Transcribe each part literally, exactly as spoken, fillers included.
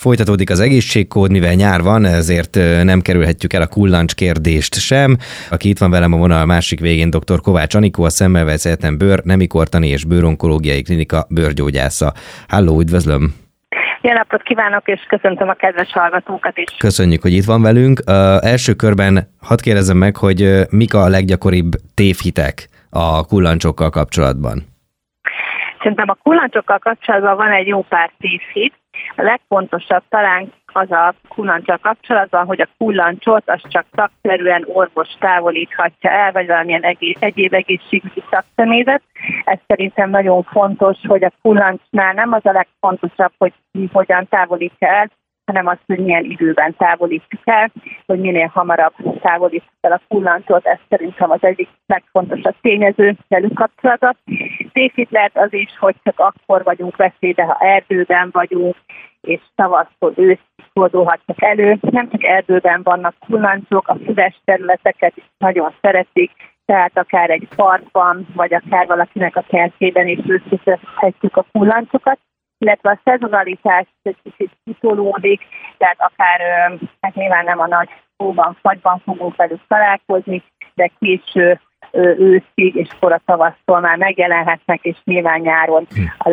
Folytatódik az egészségkód, mivel nyár van, ezért nem kerülhetjük el a kullancs kérdést sem. Aki itt van velem a vonal másik végén, dr. Kovács Anikó, a Semmelweis Egyetem bőr, nemikortani és bőronkológiai klinika bőrgyógyásza. Halló, üdvözlöm! Jó napot kívánok, és köszöntöm a kedves hallgatókat is. Köszönjük, hogy itt van velünk. Az első körben hadd kérdezzem meg, hogy mik a leggyakoribb tévhitek a kullancsokkal kapcsolatban? Szerintem a kullancsokkal kapcsolatban van egy jó pár tévhit. A legfontosabb talán az a kullancsal kapcsolatban, hogy a kullancsot az csak szakszerűen orvos távolíthatja el, vagy valamilyen egész, egyéb egészségügyi szakszemélyzet. Ez szerintem nagyon fontos, hogy a kullancsnál nem az a legfontosabb, hogy mi hogyan távolítja el, hanem az, hogy milyen időben távolítjuk el, hogy minél hamarabb távolítjuk el a kullancsot. Ez szerintem az egyik legfontosabb tényező velük kapcsolatban. Tévhit lehet az is, hogy csak akkor vagyunk veszélyben, ha erdőben vagyunk, és tavasztól őszig fordulhatnak elő. Nem csak erdőben vannak kullancsok, a füves területeket is nagyon szeretik, tehát akár egy parkban, vagy akár valakinek a kertjében is összeszedhetjük a kullancsokat, illetve a szezonalitás egy kicsit kitolódik, tehát akár, hát nyilván nem a nagy hóban, fagyban fogunk velük találkozni, de késő őszig és kora tavasztól már megjelenhetnek, és nyilván nyáron a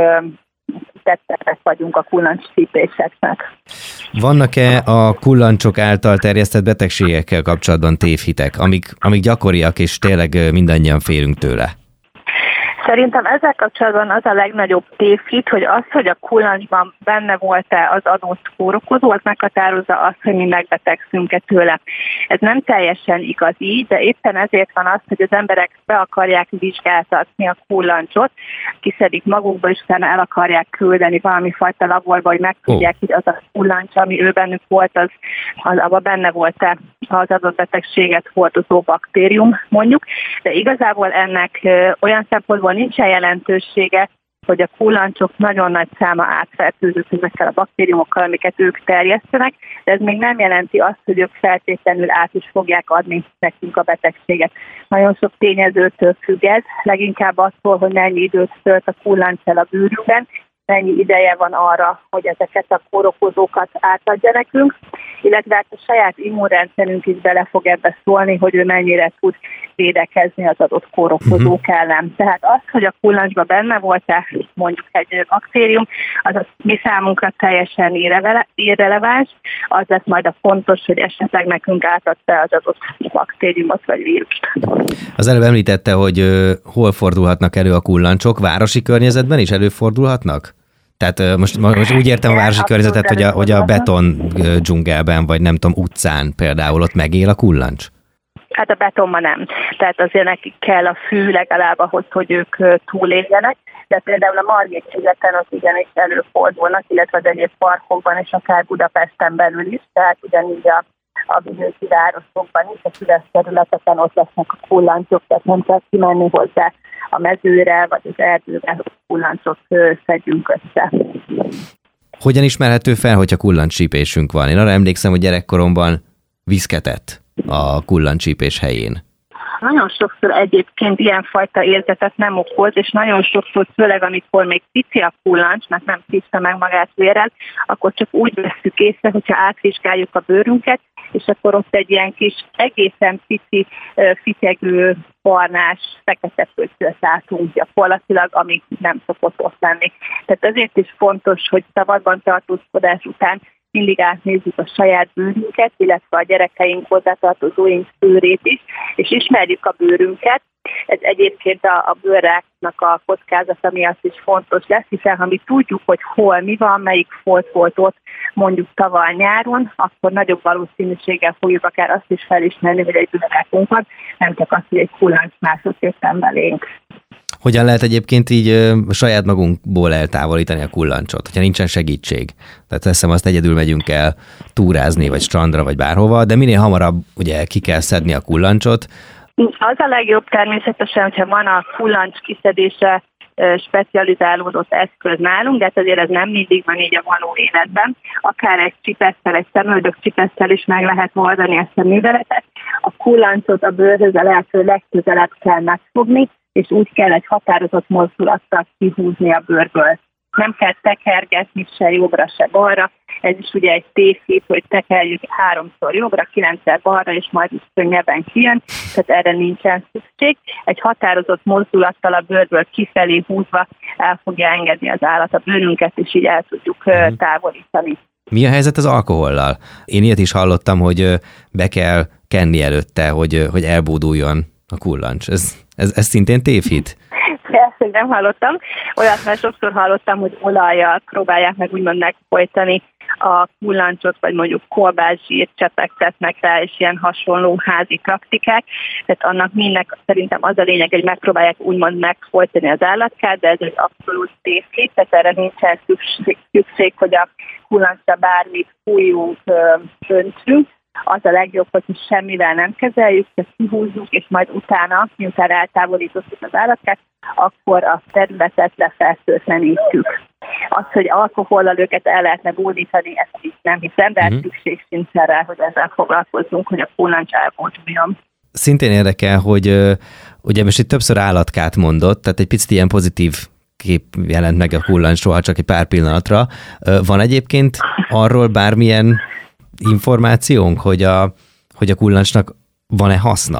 legtettebbek vagyunk a kullancscsípéseknek. Vannak-e a kullancsok által terjesztett betegségekkel kapcsolatban tévhitek, amik, amik gyakoriak, és tényleg mindannyian félünk tőle? Szerintem ezzel kapcsolatban az a legnagyobb tévhit, hogy az, hogy a kullancsban benne volt-e az adott kórokozó, az meghatározza azt, hogy mi megbetegszünk-e tőle. Ez nem teljesen igaz így, de éppen ezért van az, hogy az emberek be akarják vizsgáltatni a kullancsot, kiszedik magukba, és utána el akarják küldeni valami fajta laborba, hogy megtudják, hogy az a kullancs, ami ő bennük volt, az, az abban benne volt-e az adott betegséget hordozó baktérium, mondjuk. De igazából ennek olyan szempontból nincsen jelentősége, hogy a kullancsok nagyon nagy száma átfertőzött ezekkel a baktériumokkal, amiket ők terjesztenek, de ez még nem jelenti azt, hogy ők feltétlenül át is fogják adni nekünk a betegséget. Nagyon sok tényezőtől függ ez, leginkább attól, hogy mennyi időt tölt a kullancs el a bőrünkben, mennyi ideje van arra, hogy ezeket a kórokozókat átadja nekünk, illetve hát a saját immunrendszerünk is bele fog ebbe szólni, hogy ő mennyire tud védekezni az adott kórokozók ellen. Tehát az, hogy a kullancsban benne volt-e mondjuk egy baktérium, az a mi számunkra teljesen irreleváns, az lesz majd a fontos, hogy esetleg nekünk átadta az adott baktériumot vagy vírust. Az előbb említette, hogy uh, hol fordulhatnak elő a kullancsok, városi környezetben is előfordulhatnak? Tehát most, most úgy értem a városi környezetet, hogy a, hogy a beton dzsungelben, vagy nem tudom, utcán például ott megél a kullancs? Hát a betonban nem. Tehát azért nekik kell a fű legalább ahhoz, hogy ők túléljenek, de például a Margit-szigeten ott igenis előfordulnak, illetve az egyéb parkokban, és akár Budapesten belül is, tehát ugyanígy a a vidéki városokban is, a füves területeken ott lesznek a kullancsok, tehát nem kell kimenni hozzá a mezőre, vagy az erdőre, hogy kullancsot szedjünk össze. Hogyan ismerhető fel, hogyha kullancscsípésünk van? Én arra emlékszem, hogy gyerekkoromban viszketett a kullancscsípés helyén. Nagyon sokszor egyébként ilyenfajta érzetet nem okoz, és nagyon sokszor, főleg amikor még pici a kullancs, mert nem tiszta meg magát vérrel, akkor csak úgy vesszük észre, hogyha átvizsgáljuk a bőrünket, és akkor ott egy ilyen kis egészen pici, fityegő, barnás, fekete pöttyöt látunk gyakorlatilag, ami nem szokott ott lenni. Tehát ezért is fontos, hogy szabadban tartózkodás után mindig átnézzük a saját bőrünket, illetve a gyerekeink hozzátartozóink bőrét is, és ismerjük a bőrünket. Ez egyébként a, a bőrráknak a kockázata miatt is fontos lesz, hiszen ha mi tudjuk, hogy hol mi van, melyik folt volt ott mondjuk tavaly nyáron, akkor nagyobb valószínűséggel fogjuk akár azt is felismerni, hogy egy bőrrákunk van, nem csak azt, hogy egy kullancs mászott éppen belénk. Hogyan lehet egyébként így ö, saját magunkból eltávolítani a kullancsot, hogyha nincsen segítség? Tehát teszem, azt egyedül megyünk el túrázni, vagy strandra, vagy bárhova, de minél hamarabb ugye ki kell szedni a kullancsot. Az a legjobb természetesen, hogyha van a kullancs kiszedése specializálódott eszköz nálunk, de hát azért ez nem mindig van így a való életben. Akár egy csipesszel, egy szemöldök csipesszel is meg lehet oldani ezt a műveletet. A kullancot a bőrhöz a lehető legközelebb kell megfogni, és úgy kell egy határozott mozdulattal kihúzni a bőrből. Nem kell tekergetni se jobbra, se balra, Ez is ugye egy tévhit, hogy tekerjük háromszor jobbra, kilencszer balra, és majd is könnyebben kijön, tehát erre nincsen szükség. Egy határozott mozdulattal a bőrből kifelé húzva el fogja engedni az állat a bőrünket, és így el tudjuk távolítani. Mi a helyzet az alkohollal? Én ilyet is hallottam, hogy be kell kenni előtte, hogy, hogy elbóduljon a kullancs. Ez, ez, ez szintén tévhit? Ezt nem hallottam. Olyat már sokszor hallottam, hogy olajjal próbálják meg úgymond megfojtani a kullancsot, vagy mondjuk kolbászsírt csepegtetnek rá, és ilyen hasonló házi praktikák. Tehát annak mindnek szerintem az a lényeg, hogy megpróbálják úgymond megfojtani az állatkát, de ez egy abszolút tévhit, tehát erre nincsen szükség, szükség hogy a kullancsra bármit fújjunk, öntsünk. Az a legjobb, hogy semmivel nem kezeljük, csak kihúzzuk, és majd utána, miután eltávolítottuk az állatkát, akkor a területet lefertőtlenítjük. Az, hogy alkohollal őket el lehetne bódítani, ezt is nem hiszem, de uh-huh. szükség sincsen rá, hogy ezzel foglalkozzunk, hogy a kullancs elbóduljon. Szintén érdekel, hogy ugye most itt többször állatkát mondott, tehát egy picit ilyen pozitív kép jelent meg a kullancsról, csak egy pár pillanatra. Van egyébként arról bármilyen információnk, hogy a, hogy a kullancsnak van-e haszna?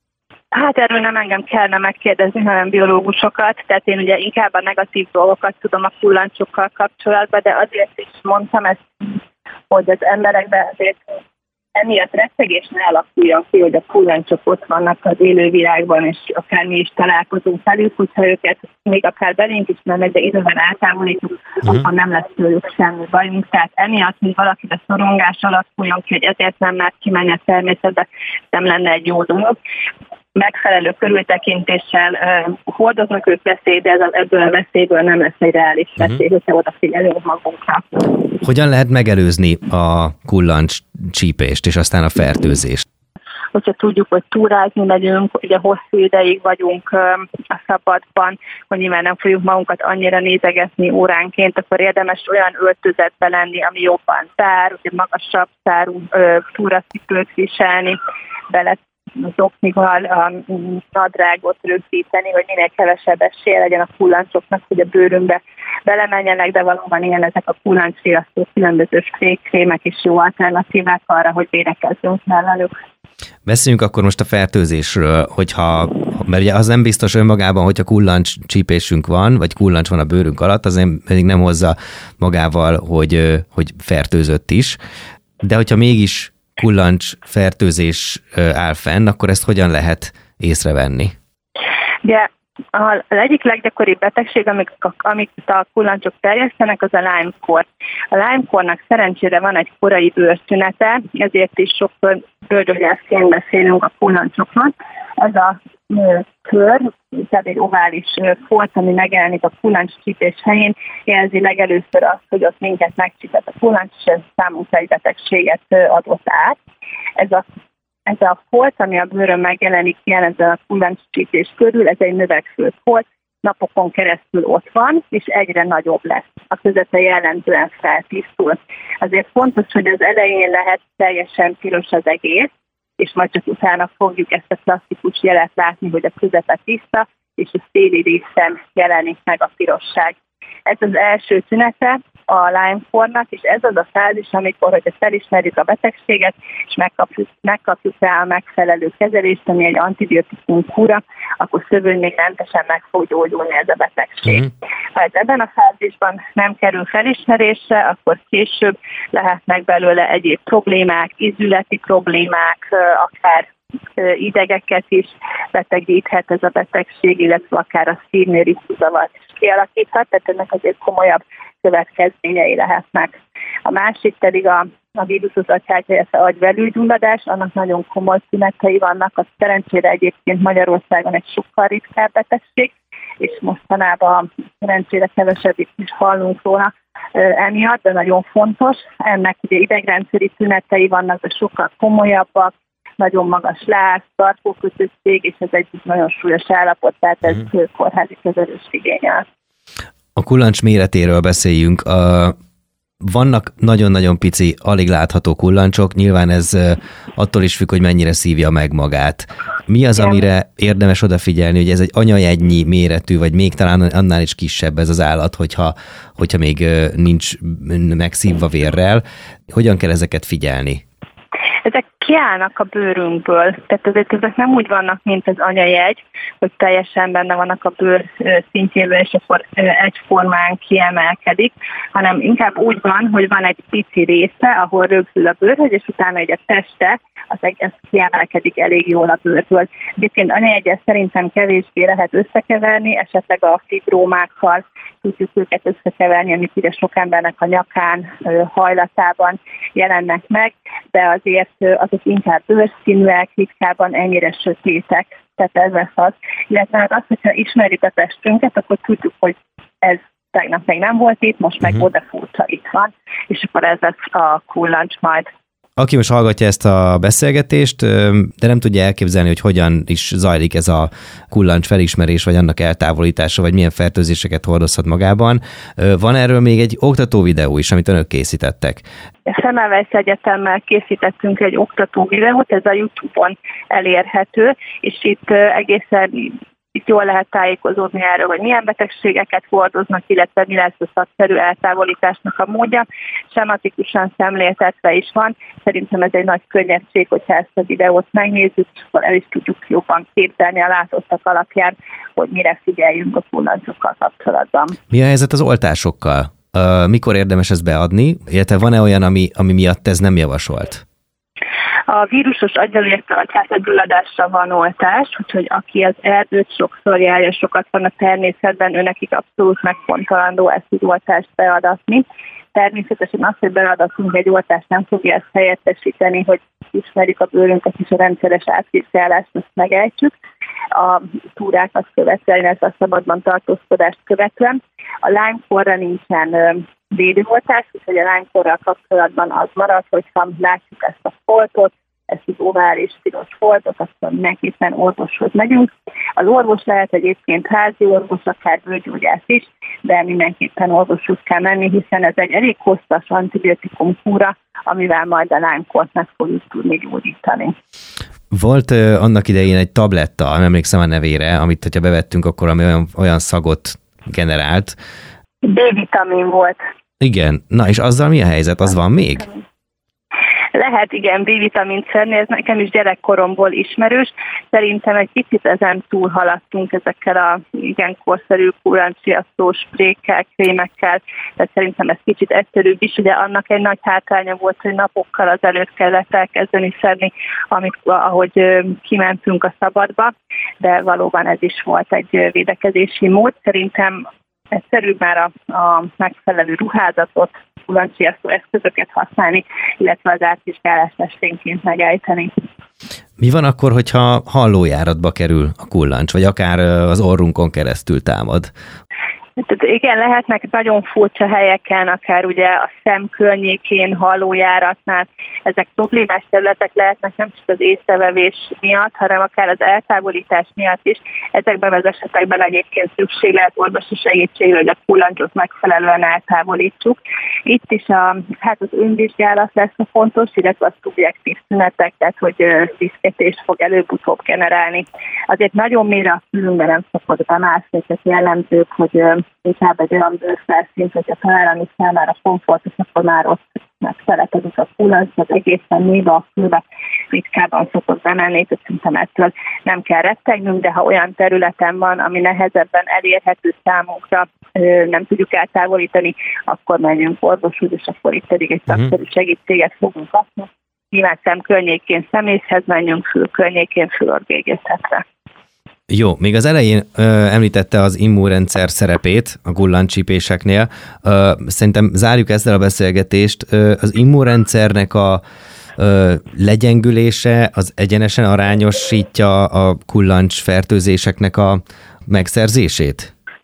Hát erről nem engem kellene megkérdezni, hanem biológusokat, tehát én ugye inkább a negatív dolgokat tudom a kullancsokkal kapcsolatban, de azért is mondtam ezt, hogy az emberekben azért emiatt rettegés ne alakuljon ki, hogy a kullancsok ott vannak az élővilágban, és akár mi is találkozunk velük, hogyha őket még akár belénk is mennek, de időben eltávolítunk, uh-huh. akkor nem lesz tőlük semmi bajunk. Tehát emiatt, hogy valakibe szorongás alakuljon ki, hogy ezért nem mert kimenni a természetbe, nem lenne egy jó dolog. Megfelelő körültekintéssel uh, hordoznak ők veszély, de ez a, ebből a veszélyből nem lesz egy reális veszély, uh-huh. hogyha odafigyelünk magunkra. Hogyan lehet megelőzni a kullancs csípést és aztán a fertőzést? Hogyha tudjuk, hogy túrázni megyünk, ugye hosszú ideig vagyunk a szabadban, hogy nyilván nem fogjuk magunkat annyira nézegetni óránként, akkor érdemes olyan öltözetbe lenni, ami jobban tár, ugye magasabb tárú túraszipőt viselni, bele zoknival a nadrágot rögzíteni, hogy minél kevesebb esélye legyen a kullancsoknak, hogy a bőrünkbe belemenjenek, de valóban ilyen ezek a kullancsriasztó különböző krémek is jó alternatívák arra, hogy védekezzünk mellenük. Beszéljünk akkor most a fertőzésről, hogyha, mert ugye az nem biztos önmagában, hogyha kullancs csípésünk van, vagy kullancs van a bőrünk alatt, az még nem hozza magával, hogy, hogy fertőzött is, de hogyha mégis kullancs fertőzés áll fenn, akkor ezt hogyan lehet észrevenni? Ugye az egyik leggyakoribb betegség, amit a, amit a kullancsok terjesztenek, az a Lyme-kór. A Lyme-kórnak szerencsére van egy korai bőrszünete, ezért is sokszor bőrgyógyászként beszélünk a kullancsokról. Ez a ö, kör, tehát egy ovális folt, ami megjelenik a kullancscsípés helyén, jelzi legelőször azt, hogy ott minket megcsípett a kullancs, és ez számunkra egy betegséget adott át. Ez a Ez a folt, ami a bőrön megjelenik ilyen ezen a kullancscsípés körül, ez egy növekvő folt, napokon keresztül ott van, és egyre nagyobb lesz. A közepe jellemzően feltisztul. Azért fontos, hogy az elején lehet teljesen piros az egész, és majd csak utána fogjuk ezt a klasszikus jelet látni, hogy a közepe tiszta, és a széli részen jelenik meg a pirosság. Ez az első tünete a Lyme-kórnak, és ez az a fázis, amikor, hogyha felismerjük a betegséget, és megkapjuk, megkapjuk rá a megfelelő kezelést, ami egy antibiotikum kúra, akkor szövődménymentesen meg fog gyógyulni ez a betegség. Mm. Ha ez ebben a fázisban nem kerül felismerésre, akkor később lehetnek belőle egyéb problémák, ízületi problémák, akár idegeket is betegíthet ez a betegség, illetve akár a szívnél ritmusavart is kialakíthat, tehát ennek azért komolyabb következményei lehetnek. A másik pedig a, a vírusos agyhártya agyvelőgyulladás, annak nagyon komoly szünetei vannak, az szerencsére egyébként Magyarországon egy sokkal ritkább betegség, és mostanában szerencsére kevesebbet is hallunk róla emiatt, de nagyon fontos. Ennek ugye idegrendszeri szünetei vannak, de sokkal komolyabbak, nagyon magas láz, tartókötöttség, és ez egy nagyon súlyos állapot, tehát ez mm. kórházi kezelést igényel. A kullancs méretéről beszéljünk. A, vannak nagyon-nagyon pici, alig látható kullancsok, nyilván ez attól is függ, hogy mennyire szívja meg magát. Mi az, amire érdemes odafigyelni, hogy ez egy anyajegynyi méretű, vagy még talán annál is kisebb ez az állat, hogyha, hogyha még nincs megszívva vérrel. Hogyan kell ezeket figyelni? Ezek kiállnak a bőrünkből, tehát ezek, ezek nem úgy vannak, mint az anyajegy, hogy teljesen benne vannak a bőr szintjéből, és akkor egyformán kiemelkedik, hanem inkább úgy van, hogy van egy pici része, ahol rögzül a bőrhöz, és utána egy a teste, az egész kiemelkedik elég jól a bőrből. Egyébként anyajegyet szerintem kevésbé lehet összekeverni, esetleg a fibrómákkal tudjuk őket összekeverni, amik ugye sok embernek a nyakán, hajlatában jelennek meg, de azért azok inkább bőrszínűek, ritkában ennyire sötétek, tehát ez lesz az. Illetve az, hogyha ismerjük a testünket, akkor tudjuk, hogy ez tegnap még nem volt itt, most meg oda furcsa itt van, és akkor ez lesz a kullancs majd. Aki most hallgatja ezt a beszélgetést, de nem tudja elképzelni, hogy hogyan is zajlik ez a kullancs felismerés, vagy annak eltávolítása, vagy milyen fertőzéseket hordozhat magában. Van erről még egy oktató videó is, amit önök készítettek. A Semmelweis Egyetemmel készítettünk egy oktató videót, ez a YouTube-on elérhető, és itt egészen itt jól lehet tájékozódni erről, hogy milyen betegségeket hordoznak, illetve mi lesz a szakszerű eltávolításnak a módja. Sematikusan szemléltetve is van. Szerintem ez egy nagy könnyedség, hogyha ezt a videót megnézzük, és akkor el is tudjuk jobban képzelni a látottak alapján, hogy mire figyeljünk a kullancsokkal kapcsolatban. Mi a helyzet az oltásokkal? Mikor érdemes ezt beadni? Illetve van-e olyan, ami, ami miatt ez nem javasolt? A vírusos agyalértelmegyulladásra van oltás, úgyhogy aki az erdőt sokszor járja, sokat van a természetben, őnekik abszolút megfontolandó ezt az oltást beadatni. Természetesen azt, hogy beadatunk egy oltást, nem fogja ezt helyettesíteni, hogy ismerjük a bőrünket és a rendszeres átvizsgálást, ezt megejtjük. A túrákat követően, ez a szabadban tartózkodást követően. A lánykorra nincsen védőoltás, úgyhogy a lánykorral kapcsolatban az marad, hogyha látjuk ezt a foltot, ezt az ovális piros foltot, akkor mindenképpen orvoshoz megyünk. Az orvos lehet egyébként házi orvos, akár bőrgyógyász is, de mindenképpen orvoshoz kell menni, hiszen ez egy elég hosszas antibiotikum kúra, amivel majd a lánykort meg fogjuk tudni gyógyítani. Volt uh, annak idején egy tabletta, nem emlékszem a nevére, amit hogyha bevettünk, akkor ami olyan, olyan szagot generált. B-vitamin volt. Igen, na és azzal mi a helyzet? Az van még? Lehet, igen, B-vitamint szedni, ez nekem is gyerekkoromból ismerős. Szerintem egy picit ezen túl haladtunk ezekkel a igen korszerű kullancsiasztó sprékkel, krémekkel, tehát szerintem ez kicsit egyszerűbb is, ugye annak egy nagy hátránya volt, hogy napokkal azelőtt kellett elkezdeni szedni, amikor, ahogy kimentünk a szabadba, de valóban ez is volt egy védekezési mód. Szerintem egyszerűbb már a, a megfelelő ruházatot, kullancsiasztó eszközöket használni, illetve az átvizsgálást esténként megejteni. Mi van akkor, hogyha hallójáratba kerül a kullancs, vagy akár az orrunkon keresztül támad? Tehát igen, lehetnek nagyon furcsa helyeken, akár ugye a szem környékén, hallójáratnál. Ezek problémás területek lehetnek nem csak az észrevevés miatt, hanem akár az eltávolítás miatt is. Ezekben az esetekben egyébként szükség lehet orvosi segítségre, hogy a kullancsot megfelelően eltávolítsuk. Itt is a, hát az önvizsgálat lesz a fontos, illetve a szubjektív szünetek, tehát hogy viszketést fog előbb-utóbb generálni. Azért nagyon mélyre a fülünkbe nem szokott bemászni, tehát jellemzők, hogy inkább egy olyan bőrfelszínt, hogyha találni számára komfortos, akkor már ott megszelekedik a kullancs, az egészen mélybe a fülbe ritkában szokott bemenni, tehát szerintem ettől nem kell rettegnünk, de ha olyan területen van, ami nehezebben elérhető számunkra, nem tudjuk eltávolítani, akkor menjünk orvoshoz, és akkor itt pedig egy szakszerű segítséget fogunk kapni. Nyilván szem környékén szemészhez menjünk, fül környékén fülorvégészetre. Jó, még az elején ö, említette az immunrendszer szerepét a kullancscsípéseknél. Ö, szerintem zárjuk ezzel a beszélgetést. Ö, az immunrendszernek a ö, legyengülése az egyenesen arányosítja a kullancs fertőzéseknek a megszerzését?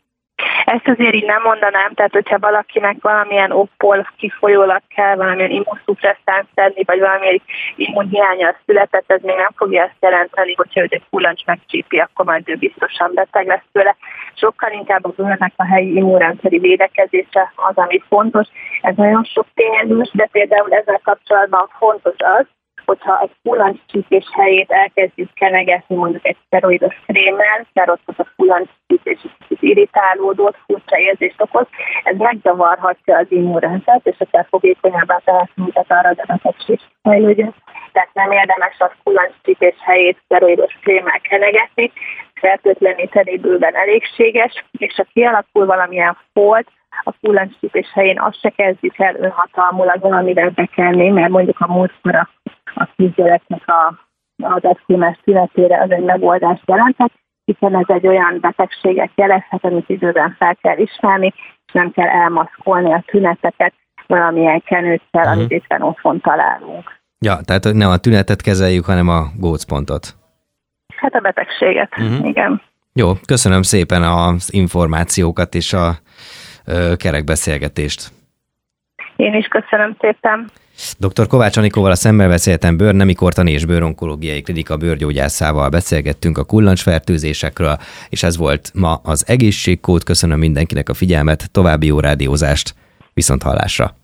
Ezt azért így nem mondanám, tehát hogyha valakinek valamilyen okból kifolyólag kell valamilyen immunszupresszánt szedni, vagy valamilyen immunhiánnyal született, ez még nem fogja azt jelenteni, hogyha ő egy kullancs megcsípi, akkor majd ő biztosan beteg lesz tőle. Sokkal inkább az önnek a helyi immunrendszeri védekezése az, ami fontos. Ez nagyon sok tényezős, de például ezzel kapcsolatban fontos az, hogyha egy kullancscsípés helyét elkezdjük kenegetni mondjuk egy szteroidos krémmel, mert ott az a kullancscsípés is irritálódott, furcsa érzést okoz, ez megzavarhatja az immunrendszert, és akár fogékonyabbá tehet minket arra, hogy a betegség fejlődjön. Tehát nem érdemes a kullancscsípés helyét szteroidos krémmel kenegetni, fertőtleníteni bőven elégséges, és ha kialakul valamilyen folt, a kullancscsípés helyén azt se kezdjük el önhatalmulag valamivel bekelni, mert mondjuk a múltkor a, a kisgyereknek a, az eszkémás tünetére az egy megoldást jelenthet, hiszen ez egy olyan betegséget jelezhet, amit időben fel kell ismerni, és nem kell elmaszkolni a tüneteket valamilyen kenőccel, uh-huh. amit éppen otthon találunk. Ja, tehát nem a tünetet kezeljük, hanem a gócpontot. Hát a betegséget, uh-huh. igen. Jó, köszönöm szépen az információkat és a kerekbeszélgetést. Én is köszönöm szépen. doktor Kovács Anikóval, a Szemmelweis bőrnemi kortani és bőronkológiai klinika bőrgyógyászával beszélgettünk a kullancsfertőzésekről, és ez volt ma az Egészségkód. Köszönöm mindenkinek a figyelmet, további jó rádiózást, viszont hallásra.